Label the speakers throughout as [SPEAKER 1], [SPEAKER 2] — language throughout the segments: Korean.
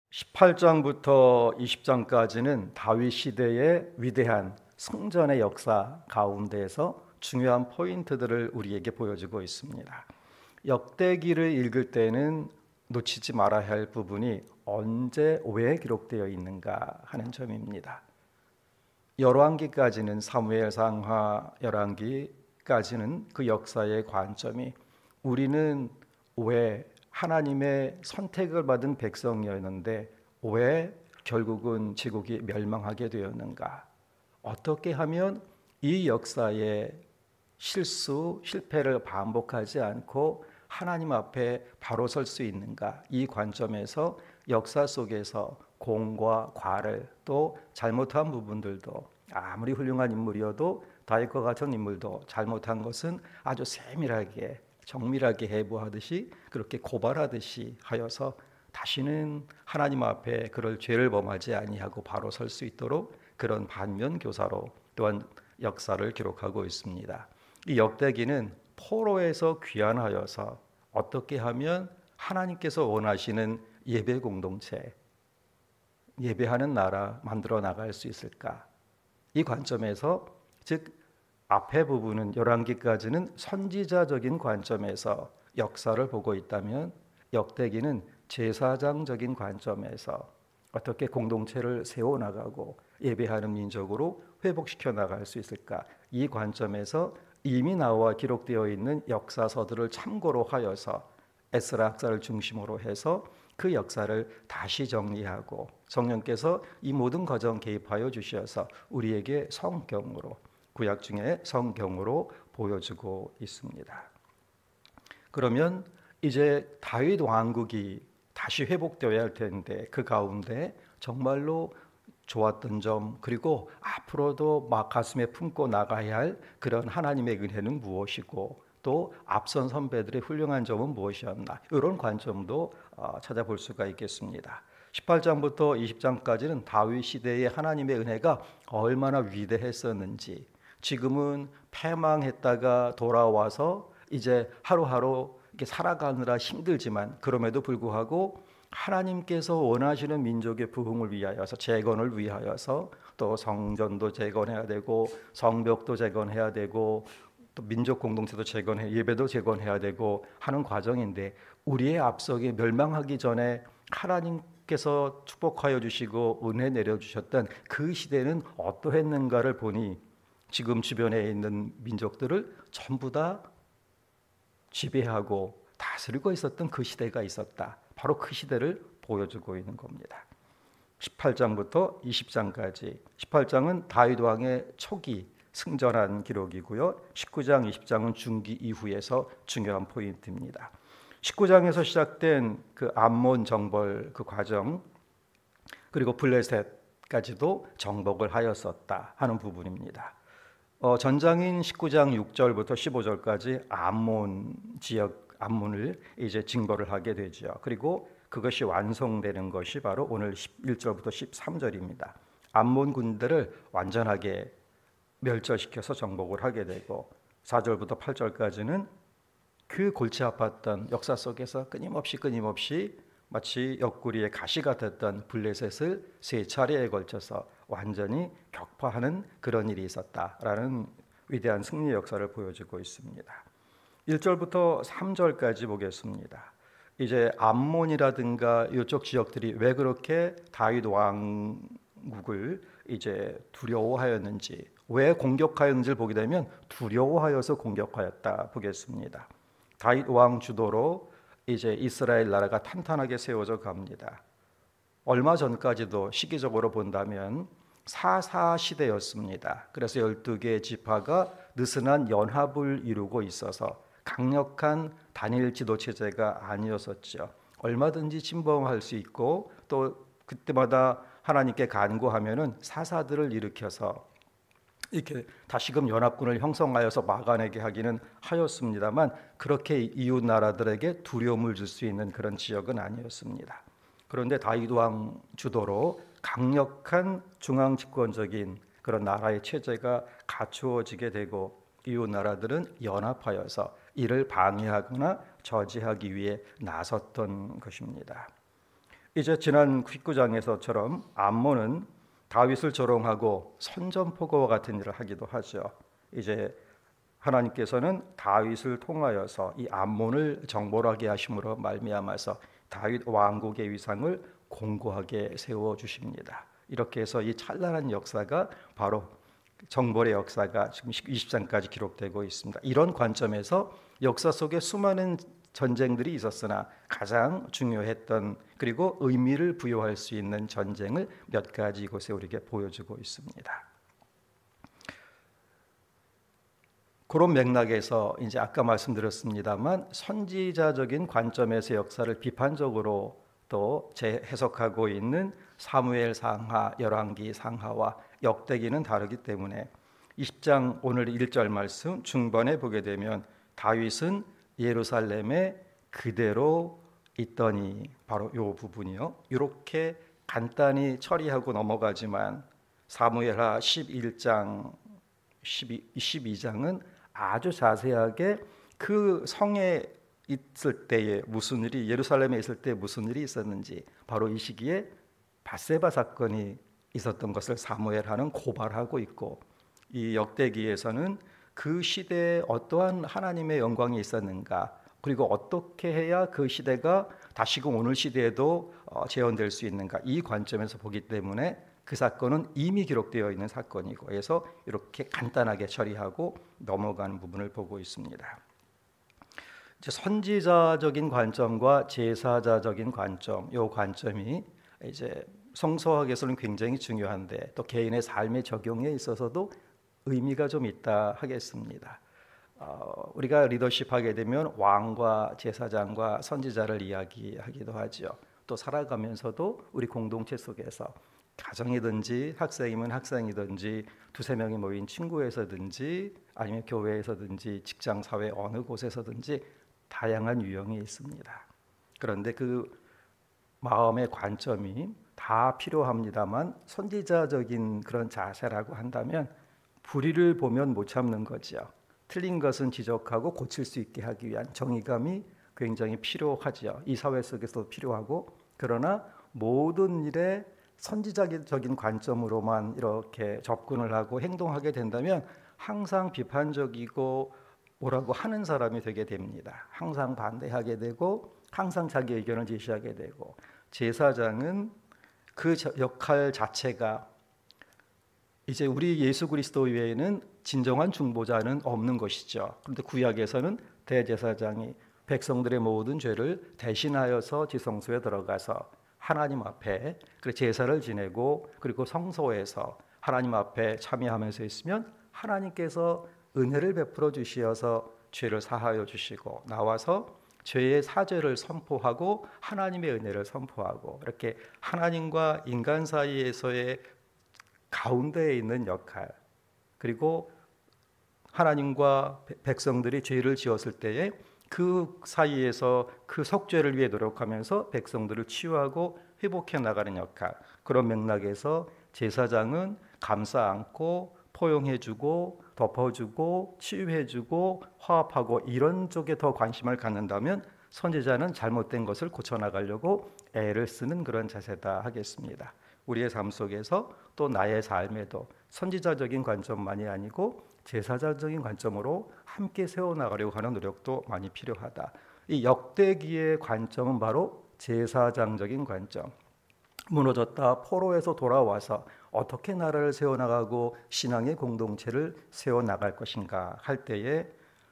[SPEAKER 1] 18장부터 20장까지는 다윗 시대의 위대한 승전의 역사 가운데에서 중요한 포인트들을 우리에게 보여주고 있습니다. 역대기를 읽을 때는 놓치지 말아야 할 부분이 언제 왜 기록되어 있는가 하는 점입니다. 열왕기까지는 사무엘상하 열왕기까지는 그 역사의 관점이 우리는 왜 하나님의 선택을 받은 백성이었는데 왜 결국은 제국이 멸망하게 되었는가? 어떻게 하면 이 역사의 실패를 반복하지 않고 하나님 앞에 바로 설 수 있는가? 이 관점에서 역사 속에서 공과 과를 또 잘못한 부분들도 아무리 훌륭한 인물이어도 다윗과 같은 인물도 잘못한 것은 아주 세밀하게 정밀하게 해부하듯이 그렇게 고발하듯이 하여서 다시는 하나님 앞에 그럴 죄를 범하지 아니하고 바로 설 수 있도록 그런 반면 교사로 또한 역사를 기록하고 있습니다. 이 역대기는 포로에서 귀환하여서 어떻게 하면 하나님께서 원하시는 예배 공동체, 예배하는 나라 만들어 나갈 수 있을까? 이 관점에서 즉 앞에 부분은 열왕기까지는 선지자적인 관점에서 역사를 보고 있다면 역대기는 제사장적인 관점에서 어떻게 공동체를 세워나가고 예배하는 민족으로 회복시켜 나갈 수 있을까? 이 관점에서 이미 나와 기록되어 있는 역사서들을 참고로 하여서 에스라 학자를 중심으로 해서 그 역사를 다시 정리하고 성령께서 이 모든 과정 개입하여 주셔서 우리에게 성경으로 구약 중에 성경으로 보여주고 있습니다. 그러면 이제 다윗 왕국이 다시 회복되어야 할 텐데 그 가운데 정말로 좋았던 점 그리고 앞으로도 막 가슴에 품고 나가야 할 그런 하나님의 은혜는 무엇이고 또 앞선 선배들의 훌륭한 점은 무엇이었나 이런 관점도 찾아볼 수가 있겠습니다. 18장부터 20장까지는 다윗 시대의 하나님의 은혜가 얼마나 위대했었는지 지금은 패망했다가 돌아와서 이제 하루하루 이렇게 살아가느라 힘들지만 그럼에도 불구하고 하나님께서 원하시는 민족의 부흥을 위하여서 재건을 위하여서 또 성전도 재건해야 되고 성벽도 재건해야 되고 또 민족 공동체도 재건해 예배도 재건해야 되고 하는 과정인데 우리의 앞서게 멸망하기 전에 하나님께서 축복하여 주시고 은혜 내려 주셨던 그 시대는 어떠했는가를 보니 지금 주변에 있는 민족들을 전부 다 지배하고 다스리고 있었던 그 시대가 있었다. 바로 그 시대를 보여주고 있는 겁니다. 18장부터 20장까지 18장은 다윗 왕의 초기 승전한 기록이고요. 19장, 20장은 중기 이후에서 중요한 포인트입니다. 19장에서 시작된 그 암몬 정벌 그 과정 그리고 블레셋까지도 정복을 하였었다 하는 부분입니다. 전장인 19장 6절부터 15절까지 암몬 지역 암몬을 이제 징벌을 하게 되죠. 그리고 그것이 완성되는 것이 바로 오늘 1절부터 13절입니다. 암몬 군대를 완전하게 멸절시켜서 정복을 하게 되고 4절부터 8절까지는 그 골치 아팠던 역사 속에서 끊임없이 마치 옆구리에 가시가 됐던 블레셋을 세 차례에 걸쳐서 완전히 격파하는 그런 일이 있었다라는 위대한 승리 역사를 보여주고 있습니다. 1절부터 3절까지 보겠습니다. 이제 암몬이라든가 이쪽 지역들이 왜 그렇게 다윗 왕국을 이제 두려워하였는지 왜 공격하였는지를 보게 되면 두려워하여서 공격하였다 보겠습니다. 다윗 왕 주도로 이제 이스라엘 나라가 탄탄하게 세워져 갑니다. 얼마 전까지도 시기적으로 본다면 사사 시대였습니다. 그래서 12개의 지파가 느슨한 연합을 이루고 있어서 강력한 단일 지도 체제가 아니었었죠. 얼마든지 침범할 수 있고 또 그때마다 하나님께 간구하면은 사사들을 일으켜서 이렇게 다시금 연합군을 형성하여서 막아내게 하기는 하였습니다만 그렇게 이웃 나라들에게 두려움을 줄 수 있는 그런 지역은 아니었습니다. 그런데 다윗 왕 주도로 강력한 중앙 집권적인 그런 나라의 체제가 갖추어지게 되고 이웃 나라들은 연합하여서 이를 방해하거나 저지하기 위해 나섰던 것입니다. 이제 지난 19장에서처럼 암몬은 다윗을 조롱하고 선전포고와 같은 일을 하기도 하죠. 이제 하나님께서는 다윗을 통하여서 이 암몬을 정벌하게 하심으로 말미암아서 다윗 왕국의 위상을 공고하게 세워 주십니다. 이렇게 해서 이 찬란한 역사가 바로 정벌의 역사가 지금 20장까지 기록되고 있습니다. 이런 관점에서 역사 속에 수많은 전쟁들이 있었으나 가장 중요했던 그리고 의미를 부여할 수 있는 전쟁을 몇 가지 이곳에 우리에게 보여주고 있습니다. 그런 맥락에서 이제 아까 말씀드렸습니다만 선지자적인 관점에서 역사를 비판적으로 또 재해석하고 있는 사무엘 상하, 열왕기 상하와 역대기는 다르기 때문에 20장 오늘 1절 말씀 중반에 보게 되면 다윗은 예루살렘에 그대로 있더니 바로 이 부분이요. 이렇게 간단히 처리하고 넘어가지만 사무엘하 11장 12장은 아주 자세하게 그 성에 있을 때에 무슨 일이 예루살렘에 있을 때 무슨 일이 있었는지 바로 이 시기에 밧세바 사건이 있었던 것을 사무엘하는 고발하고 있고 이 역대기에서는 그 시대에 어떠한 하나님의 영광이 있었는가 그리고 어떻게 해야 그 시대가 다시금 오늘 시대에도 재현될 수 있는가 이 관점에서 보기 때문에 그 사건은 이미 기록되어 있는 사건이고 그래서 이렇게 간단하게 처리하고 넘어가는 부분을 보고 있습니다. 이제 선지자적인 관점과 제사자적인 관점, 이 관점이 이제 성서학에서는 굉장히 중요한데 또 개인의 삶의 적용에 있어서도 의미가 좀 있다 하겠습니다. 우리가 리더십 하게 되면 왕과 제사장과 선지자를 이야기하기도 하죠. 또 살아가면서도 우리 공동체 속에서 가정이든지 학생이면 학생이든지 두세 명이 모인 친구에서든지 아니면 교회에서든지 직장 사회 어느 곳에서든지 다양한 유형이 있습니다. 그런데 그 마음의 관점이 다 필요합니다만 선지자적인 그런 자세라고 한다면 불의를 보면 못 참는 거죠. 틀린 것은 지적하고 고칠 수 있게 하기 위한 정의감이 굉장히 필요하죠. 이 사회 속에서도 필요하고 그러나 모든 일에 선지자적인 관점으로만 이렇게 접근을 하고 행동하게 된다면 항상 비판적이고 뭐라고 하는 사람이 되게 됩니다. 항상 반대하게 되고 항상 자기 의견을 제시하게 되고 제사장은 그 역할 자체가 이제 우리 예수 그리스도 외에는 진정한 중보자는 없는 것이죠. 그런데 구약에서는 대제사장이 백성들의 모든 죄를 대신하여서 지성소에 들어가서 하나님 앞에 제사를 지내고 그리고 성소에서 하나님 앞에 참여하면서 있으면 하나님께서 은혜를 베풀어 주시어서 죄를 사하여 주시고 나와서 죄의 사죄를 선포하고 하나님의 은혜를 선포하고 이렇게 하나님과 인간 사이에서의 가운데에 있는 역할 그리고 하나님과 백성들이 죄를 지었을 때에 그 사이에서 그 속죄를 위해 노력하면서 백성들을 치유하고 회복해 나가는 역할 그런 맥락에서 제사장은 감싸 안고 포용해주고 덮어주고 치유해주고 화합하고 이런 쪽에 더 관심을 갖는다면 선지자는 잘못된 것을 고쳐나가려고 애를 쓰는 그런 자세다 하겠습니다. 우리의 삶 속에서 또 나의 삶에도 선지자적인 관점만이 아니고 제사자적인 관점으로 함께 세워나가려고 하는 노력도 많이 필요하다. 이 역대기의 관점은 바로 제사장적인 관점. 무너졌다 포로에서 돌아와서 어떻게 나라를 세워나가고 신앙의 공동체를 세워나갈 것인가 할 때에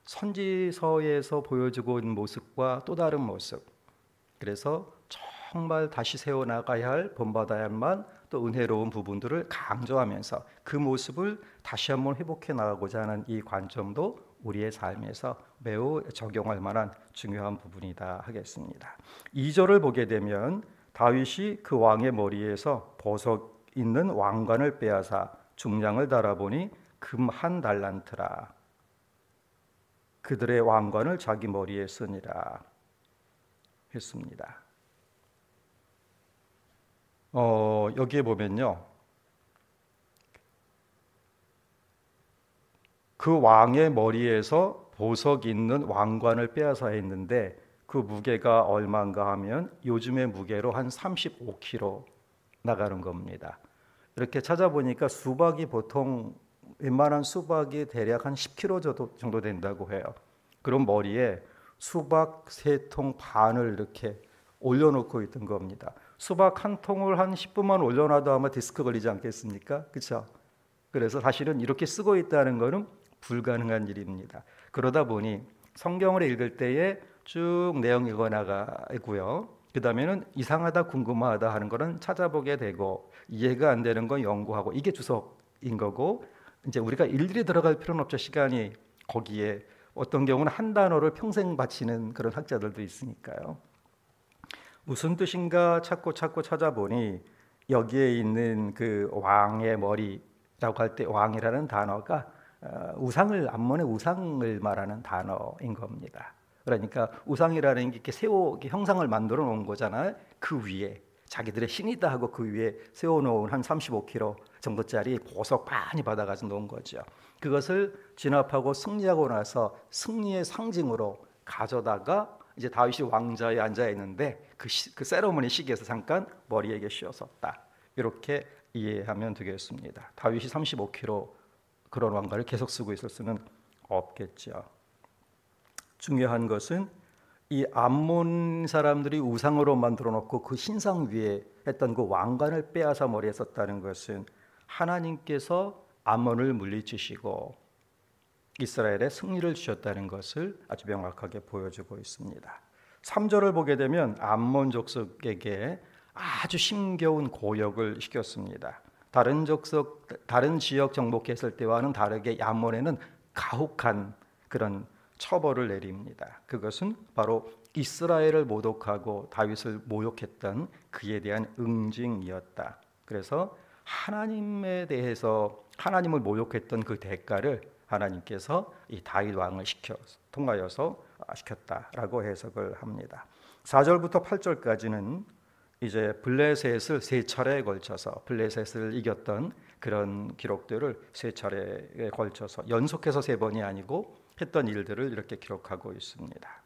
[SPEAKER 1] 선지서에서 보여주고 있는 모습과 또 다른 모습 그래서 정말 다시 세워나가야 할 본받아야만 또 은혜로운 부분들을 강조하면서 그 모습을 다시 한번 회복해 나가고자 하는 이 관점도 우리의 삶에서 매우 적용할 만한 중요한 부분이다 하겠습니다. 2절을 보게 되면 다윗이 그 왕의 머리에서 보석 있는 왕관을 빼앗아 중량을 달아보니 금 한 달란트라 그들의 왕관을 자기 머리에 쓰니라 했습니다. 여기에 보면요. 그 왕의 머리에서 보석 있는 왕관을 빼앗아 했는데 그 무게가 얼마인가 하면 요즘의 무게로 한 35kg 나가는 겁니다. 이렇게 찾아보니까 수박이 보통 웬만한 수박이 대략 한 10kg 정도 된다고 해요. 그럼 머리에 수박 3통 반을 이렇게 올려놓고 있던 겁니다. 수박 한 통을 한 10분만 올려놔도 아마 디스크 걸리지 않겠습니까? 그렇죠? 그래서 사실은 이렇게 쓰고 있다는 것은 불가능한 일입니다. 그러다 보니 성경을 읽을 때에 쭉 내용이 나가고요. 그 다음에는 이상하다 궁금하다 하는 거는 찾아보게 되고 이해가 안 되는 건 연구하고 이게 주석인 거고 이제 우리가 일일이 들어갈 필요는 없죠. 시간이 거기에 어떤 경우는 한 단어를 평생 바치는 그런 학자들도 있으니까요. 무슨 뜻인가 찾고 찾아보니 여기에 있는 그 왕의 머리라고 할 때 왕이라는 단어가 우상을 암몬의 우상을 말하는 단어인 겁니다. 그러니까 우상이라는 게 이렇게 이렇게 형상을 만들어 놓은 거잖아요. 그 위에 자기들의 신이다 하고 그 위에 세워놓은 한 35kg 정도짜리 보석 많이 받아가지고 놓은 거죠. 그것을 진압하고 승리하고 나서 승리의 상징으로 가져다가 이제 다윗이 왕좌에 앉아 있는데 그 세레모니 시기에서 잠깐 머리에게 씌웠었다. 이렇게 이해하면 되겠습니다. 다윗이 35kg 그런 왕관을 계속 쓰고 있을 수는 없겠죠. 중요한 것은 이 암몬 사람들이 우상으로 만들어 놓고 그 신상 위에 했던 그 왕관을 빼앗아 머리에 썼다는 것은 하나님께서 암몬을 물리치시고 이스라엘에 승리를 주셨다는 것을 아주 명확하게 보여주고 있습니다. 3절을 보게 되면 암몬 족속에게 아주 힘겨운 고역을 시켰습니다. 다른 지역 정복했을 때와는 다르게 암몬에는 가혹한 그런 처벌을 내립니다. 그것은 바로 이스라엘을 모독하고 다윗을 모욕했던 그에 대한 응징이었다. 그래서 하나님에 대해서 하나님을 모욕했던 그 대가를 하나님께서 이 다윗 왕을 통하여서 시켰다라고 해석을 합니다. 4절부터 8절까지는 이제 블레셋을 3차례에 걸쳐서 블레셋을 이겼던 그런 기록들을 3차례에 걸쳐서 연속해서 3번이 아니고 했던 일들을 이렇게 기록하고 있습니다.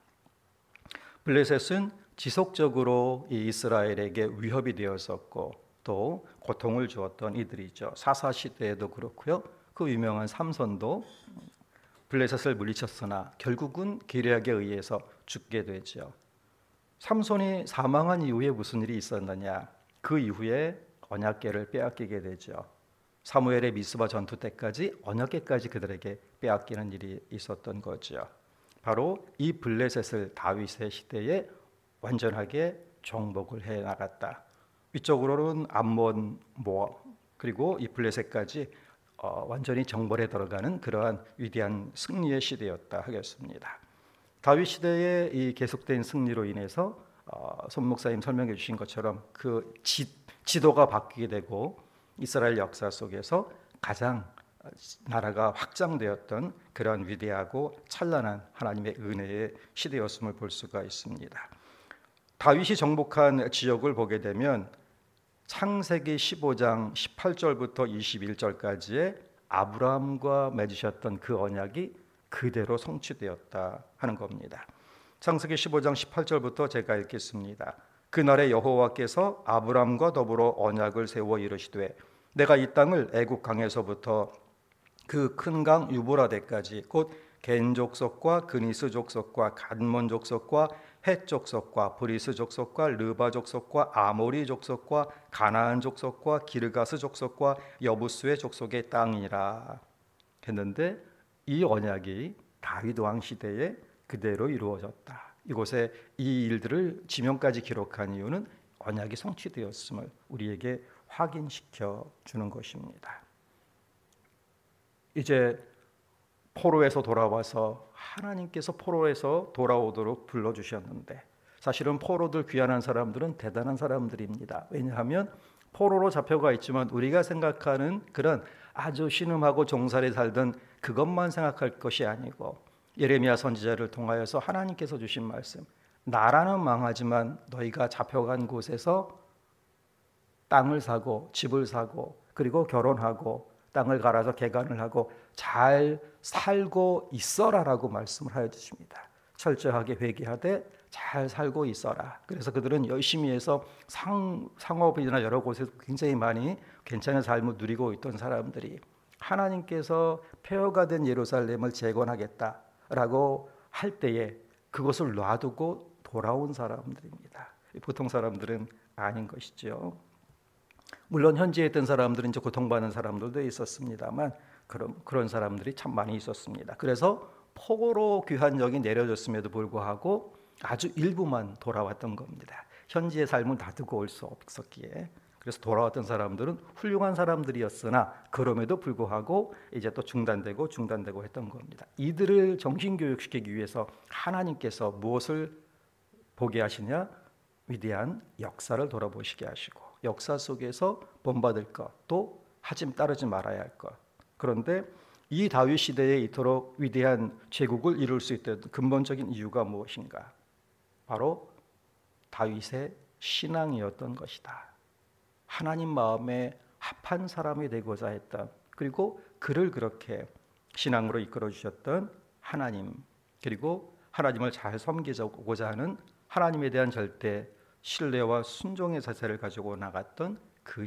[SPEAKER 1] 블레셋은 지속적으로 이 이스라엘에게 위협이 되었었고 또 고통을 주었던 이들이죠. 사사 시대에도 그렇고요. 그 유명한 삼손도 블레셋을 물리쳤으나 결국은 기레악에 의해서 죽게 되죠. 삼손이 사망한 이후에 무슨 일이 있었느냐? 그 이후에 언약궤를 빼앗기게 되죠. 사무엘의 미스바 전투 때까지 언약궤까지 그들에게 빼앗기는 일이 있었던 거죠. 바로 이 블레셋을 다윗의 시대에 완전하게 정복을 해 나갔다. 위쪽으로는 암몬, 그리고 이 블레셋까지 완전히 정벌에 들어가는 그러한 위대한 승리의 시대였다 하겠습니다. 다윗 시대의 이 계속된 승리로 인해서 손 목사님 설명해 주신 것처럼 그 지도가 바뀌게 되고 이스라엘 역사 속에서 가장 나라가 확장되었던 그런 위대하고 찬란한 하나님의 은혜의 시대였음을 볼 수가 있습니다. 다윗이 정복한 지역을 보게 되면 창세기 15장 18절부터 21절까지의 아브라함과 맺으셨던 그 언약이 그대로 성취되었다 하는 겁니다. 창세기 15장 18절부터 제가 읽겠습니다. 그날에 여호와께서 아브라함과 더불어 언약을 세워 이르시되 내가 이 땅을 애굽 강에서부터 그 큰 강 유브라데까지 곧 겐 족속과 그니스 족속과 gad몬 족속과 헷 족속과 브리스 족속과 르바 족속과 아모리 족속과 가나안 족속과 기르가스 족속과 여부스의 족속의 땅이라 했는데 이 언약이 다윗 왕 시대에 그대로 이루어졌다. 이곳에 이 일들을 지명까지 기록한 이유는 언약이 성취되었음을 우리에게 확인시켜 주는 것입니다. 이제 포로에서 돌아와서 하나님께서 포로에서 돌아오도록 불러주셨는데 사실은 포로들 귀환한 사람들은 대단한 사람들입니다. 왜냐하면 포로로 잡혀가 있지만 우리가 생각하는 그런 아주 신음하고 종살이 살던 그것만 생각할 것이 아니고 예레미야 선지자를 통하여서 하나님께서 주신 말씀, 나라는 망하지만 너희가 잡혀간 곳에서 땅을 사고 집을 사고 그리고 결혼하고 땅을 갈아서 개간을 하고 잘 살고 있어라라고 말씀을 하여 주십니다. 철저하게 회개하되 잘 살고 있어라. 그래서 그들은 열심히 해서 상업이나 여러 곳에서 굉장히 많이 괜찮은 삶을 누리고 있던 사람들이 하나님께서 폐허가 된 예루살렘을 재건하겠다라고 할 때에 그것을 놔두고 돌아온 사람들입니다. 보통 사람들은 아닌 것이죠. 물론 현지에 있던 사람들은 이제 고통받는 사람들도 있었습니다만 그런 사람들이 참 많이 있었습니다. 그래서 폭우로 귀한 영이 내려졌음에도 불구하고 아주 일부만 돌아왔던 겁니다. 현지의 삶을 놔두고 올 수 없었기에. 그래서 돌아왔던 사람들은 훌륭한 사람들이었으나 그럼에도 불구하고 이제 또 중단되고 했던 겁니다. 이들을 정신교육시키기 위해서 하나님께서 무엇을 보게 하시냐? 위대한 역사를 돌아보시게 하시고 역사 속에서 본받을 것, 또 따르지 말아야 할 것. 그런데 이 다윗 시대에 이토록 위대한 제국을 이룰 수 있던 근본적인 이유가 무엇인가? 바로 다윗의 신앙이었던 것이다. 하나님 마음에 합한 사람이 되고자 했던, 그리고 그를 그렇게 신앙으로 이끌어 주셨던 하나님, 그리고 하나님을 잘 섬기고자 하는 하나님에 대한 절대 신뢰와 순종의 자세를 가지고 나갔던 그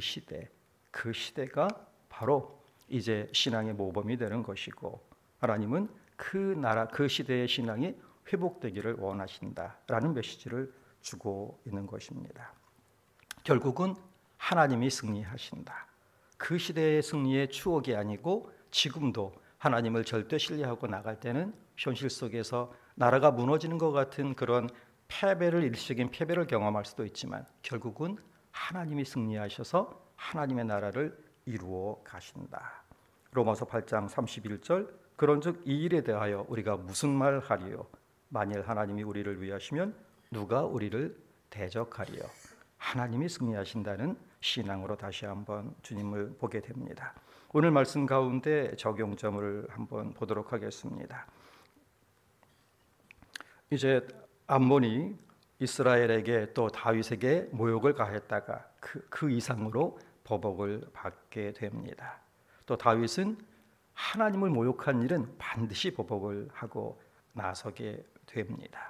[SPEAKER 1] 시대가 바로 이제 신앙의 모범이 되는 것이고, 하나님은 그 나라, 그 시대의 신앙이 회복되기를 원하신다라는 메시지를 주고 있는 것입니다. 결국은 하나님이 승리하신다. 그 시대의 승리의 추억이 아니고 지금도 하나님을 절대 신뢰하고 나갈 때는 현실 속에서 나라가 무너지는 것 같은 그런 일시적인 패배를 경험할 수도 있지만 결국은 하나님이 승리하셔서 하나님의 나라를 이루어 가신다. 로마서 8장 31절, 그런즉 이 일에 대하여 우리가 무슨 말 하리요? 만일 하나님이 우리를 위하시면 누가 우리를 대적하리요? 하나님이 승리하신다는 신앙으로 다시 한번 주님을 보게 됩니다. 오늘 말씀 가운데 적용점을 한번 보도록 하겠습니다. 이제 암몬이 이스라엘에게 또 다윗에게 모욕을 가했다가 그 이상으로 보복을 받게 됩니다. 또 다윗은 하나님을 모욕한 일은 반드시 보복을 하고 나서게 됩니다.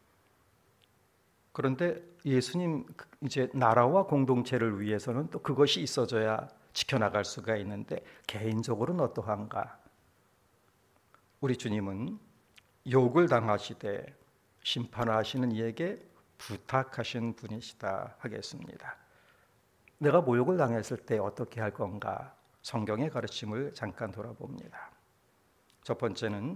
[SPEAKER 1] 그런데 예수님 이제 나라와 공동체를 위해서는 또 그것이 있어져야 지켜나갈 수가 있는데 개인적으로는 어떠한가? 우리 주님은 욕을 당하시되 심판하시는 이에게 부탁하신 분이시다 하겠습니다. 내가 모욕을 당했을 때 어떻게 할 건가? 성경의 가르침을 잠깐 돌아봅니다. 첫 번째는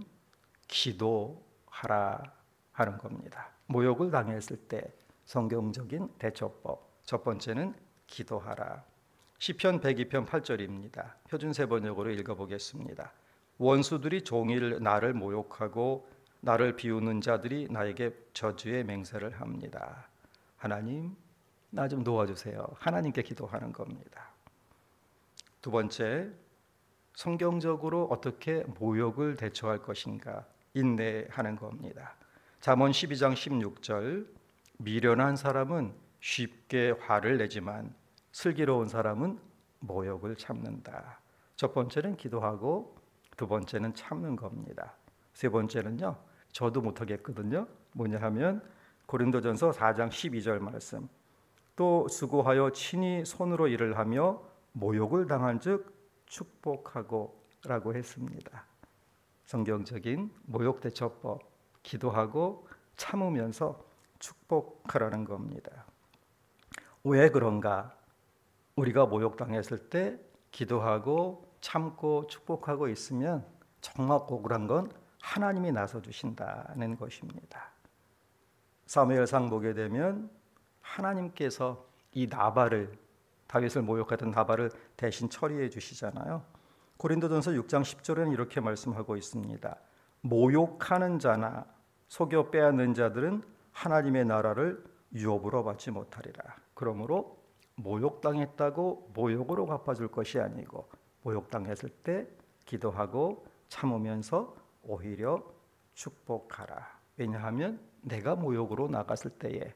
[SPEAKER 1] 기도하라 하는 겁니다. 모욕을 당했을 때 성경적인 대처법, 첫 번째는 기도하라. 시편 102편 8절입니다. 표준세 번역으로 읽어보겠습니다. 원수들이 종일 나를 모욕하고 나를 비우는 자들이 나에게 저주의 맹세를 합니다. 하나님, 나 좀 도와주세요. 하나님께 기도하는 겁니다. 두 번째, 성경적으로 어떻게 모욕을 대처할 것인가 인내하는 겁니다. 잠언 12장 16절, 미련한 사람은 쉽게 화를 내지만 슬기로운 사람은 모욕을 참는다. 첫 번째는 기도하고 두 번째는 참는 겁니다. 세 번째는요, 저도 못하겠거든요. 뭐냐 하면 고린도전서 4장 12절 말씀, 또 수고하여 친히 손으로 일을 하며 모욕을 당한 즉 축복하고 라고 했습니다. 성경적인 모욕 대처법, 기도하고 참으면서 축복하라는 겁니다. 왜 그런가? 우리가 모욕당했을 때 기도하고 참고 축복하고 있으면 정말 억울한 건 하나님이 나서 주신다는 것입니다. 사무엘상 보게 되면 하나님께서 이 다윗을 모욕하던 나발을 대신 처리해 주시잖아요. 고린도전서 6장 10절에는 이렇게 말씀하고 있습니다. 모욕하는 자나 속여 빼앗는 자들은 하나님의 나라를 유업으로 받지 못하리라. 그러므로 모욕당했다고 모욕으로 갚아줄 것이 아니고 모욕당했을 때 기도하고 참으면서 오히려 축복하라. 왜냐하면 내가 모욕으로 나갔을 때에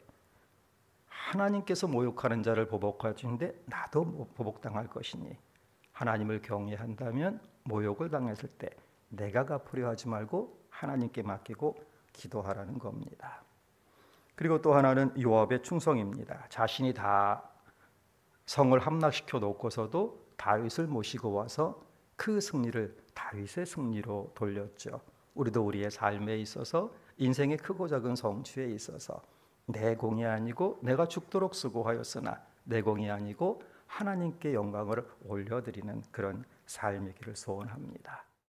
[SPEAKER 1] 하나님께서 모욕하는 자를 보복하시는데 나도 보복당할 것이니 하나님을 경외한다면 모욕을 당했을 때 내가 갚으려 하지 말고 하나님께 맡기고 기도하라는 겁니다. 그리고 또 하나는 요압의 충성입니다. 자신이 다 성을 함락시켜 놓고서도 다윗을 모시고 와서 그 승리를 다윗의 승리로 돌렸죠. 우리도 우리의 삶에 있어서 인생의 크고 작은 성취에 있어서 내 공이 아니고 내가 죽도록 수고하였으나 내 공이 아니고 하나님께 영광을 올려드리는 그런 삶이기를 소원합니다.